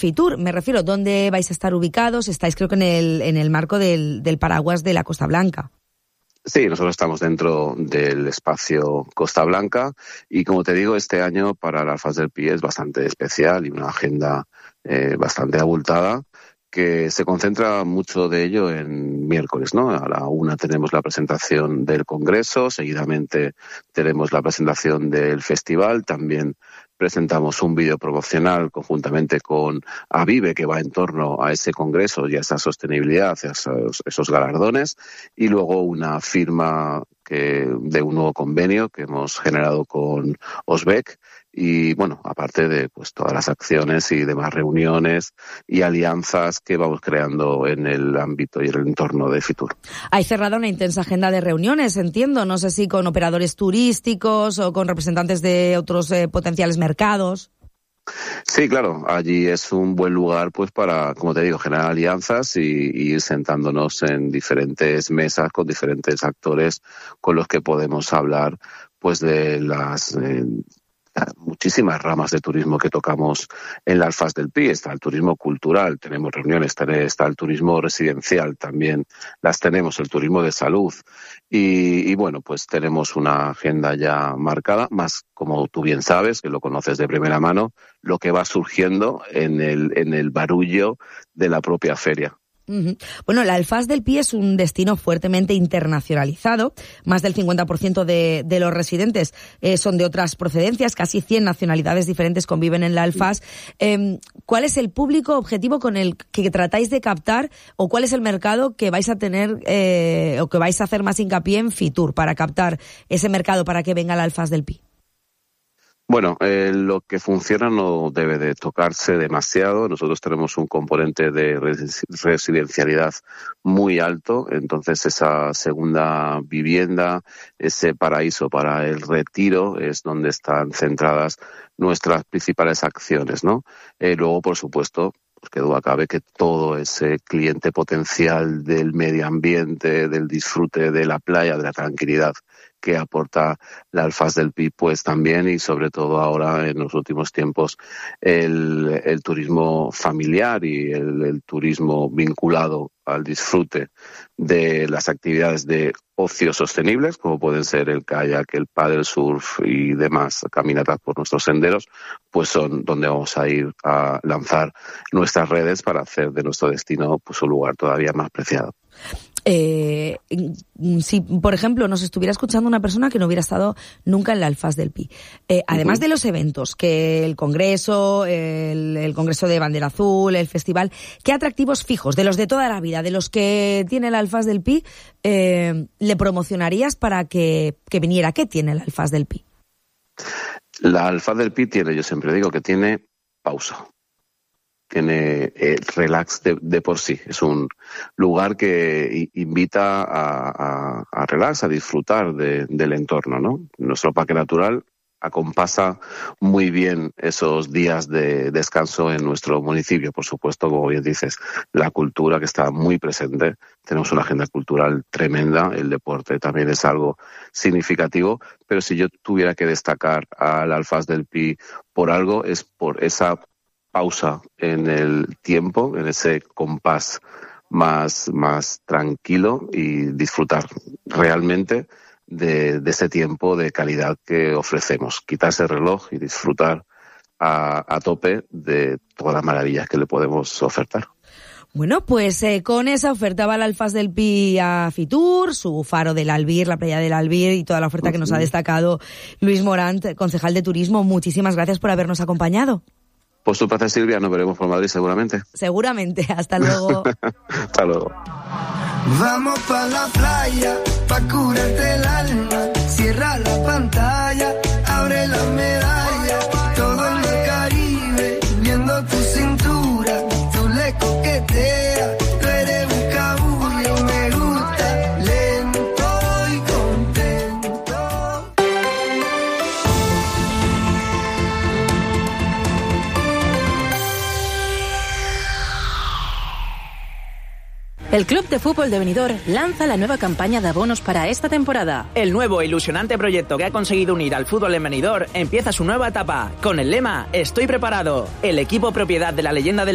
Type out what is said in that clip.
Fitur. Me refiero, ¿dónde vais a estar ubicados? Estáis, creo que en el marco del paraguas de la Costa Blanca. Sí, nosotros estamos dentro del espacio Costa Blanca y, como te digo, este año para las Alfas del Pi es bastante especial y una agenda bastante abultada, que se concentra mucho de ello en miércoles, ¿no? A la 1 tenemos la presentación del Congreso, seguidamente tenemos la presentación del festival, también presentamos un vídeo promocional conjuntamente con Avive que va en torno a ese congreso y a esa sostenibilidad, a esos galardones, y luego una firma de un nuevo convenio que hemos generado con Osbec. Y bueno, aparte de pues todas las acciones y demás reuniones y alianzas que vamos creando en el ámbito y el entorno de Fitur. Hay cerrada una intensa agenda de reuniones, entiendo, no sé si con operadores turísticos o con representantes de otros potenciales mercados. Sí, claro, allí es un buen lugar pues para, como te digo, generar alianzas y ir sentándonos en diferentes mesas con diferentes actores con los que podemos hablar pues de las muchísimas ramas de turismo que tocamos en las Alfas del Pi. Está el turismo cultural, tenemos reuniones, está el turismo residencial, también las tenemos, el turismo de salud y bueno, pues tenemos una agenda ya marcada, más como tú bien sabes, que lo conoces de primera mano, lo que va surgiendo en el barullo de la propia feria. Uh-huh. Bueno, la Alfas del Pi es un destino fuertemente internacionalizado. Más del 50% de los residentes son de otras procedencias. Casi 100 nacionalidades diferentes conviven en la Alfas. ¿Cuál es el público objetivo con el que tratáis de captar o cuál es el mercado que vais a tener o que vais a hacer más hincapié en Fitur para captar ese mercado para que venga la Alfas del Pi? Bueno, lo que funciona no debe de tocarse demasiado. Nosotros tenemos un componente de residencialidad muy alto, entonces esa segunda vivienda, ese paraíso para el retiro es donde están centradas nuestras principales acciones, ¿no? Luego, por supuesto, pues que duda cabe que todo ese cliente potencial del medio ambiente, del disfrute de la playa, de la tranquilidad que aporta la Alfas del Pi, pues también, y sobre todo ahora en los últimos tiempos el turismo familiar y el turismo vinculado al disfrute de las actividades de ocio sostenibles, como pueden ser el kayak, el paddle surf y demás caminatas por nuestros senderos, pues son donde vamos a ir a lanzar nuestras redes para hacer de nuestro destino pues un lugar todavía más preciado. Si, por ejemplo, nos estuviera escuchando una persona que no hubiera estado nunca en la Alfas del Pi, además de los eventos, que el Congreso, el Congreso de Bandera Azul, el festival, ¿qué atractivos fijos, de los de toda la vida, de los que tiene la Alfas del Pi, le promocionarías para que viniera? ¿Qué tiene la Alfas del Pi? La Alfas del Pi tiene, yo siempre digo que tiene pausa. Tiene relax de por sí. Es un lugar que invita a relax, a disfrutar del entorno, ¿no? Nuestro parque natural acompasa muy bien esos días de descanso en nuestro municipio. Por supuesto, como bien dices, la cultura que está muy presente. Tenemos una agenda cultural tremenda. El deporte también es algo significativo. Pero si yo tuviera que destacar al Alfas del Pi por algo, es por esa pausa en el tiempo, en ese compás más tranquilo y disfrutar realmente de ese tiempo de calidad que ofrecemos. Quitarse el reloj y disfrutar a tope de todas las maravillas que le podemos ofertar. Bueno, pues con esa oferta va la Alfas del Pi a Fitur, su faro del Albir, la playa del Albir y toda la oferta que nos ha destacado Luis Morant, concejal de Turismo. Muchísimas gracias por habernos acompañado. Pues un placer, Silvia. Nos veremos por Madrid seguramente. Seguramente. Hasta luego. Hasta luego. Vamos pa' la playa, pa' curarte el alma. Cierra la pantalla, abre la medalla. Todo en el Caribe, viendo tu cintura. Tú le coqueteas, tú eres un cabullo. Me gusta lento y contento. El Club de Fútbol de Benidorm lanza la nueva campaña de abonos para esta temporada. El nuevo e ilusionante proyecto que ha conseguido unir al fútbol en Benidorm empieza su nueva etapa con el lema Estoy preparado. El equipo propiedad de la leyenda del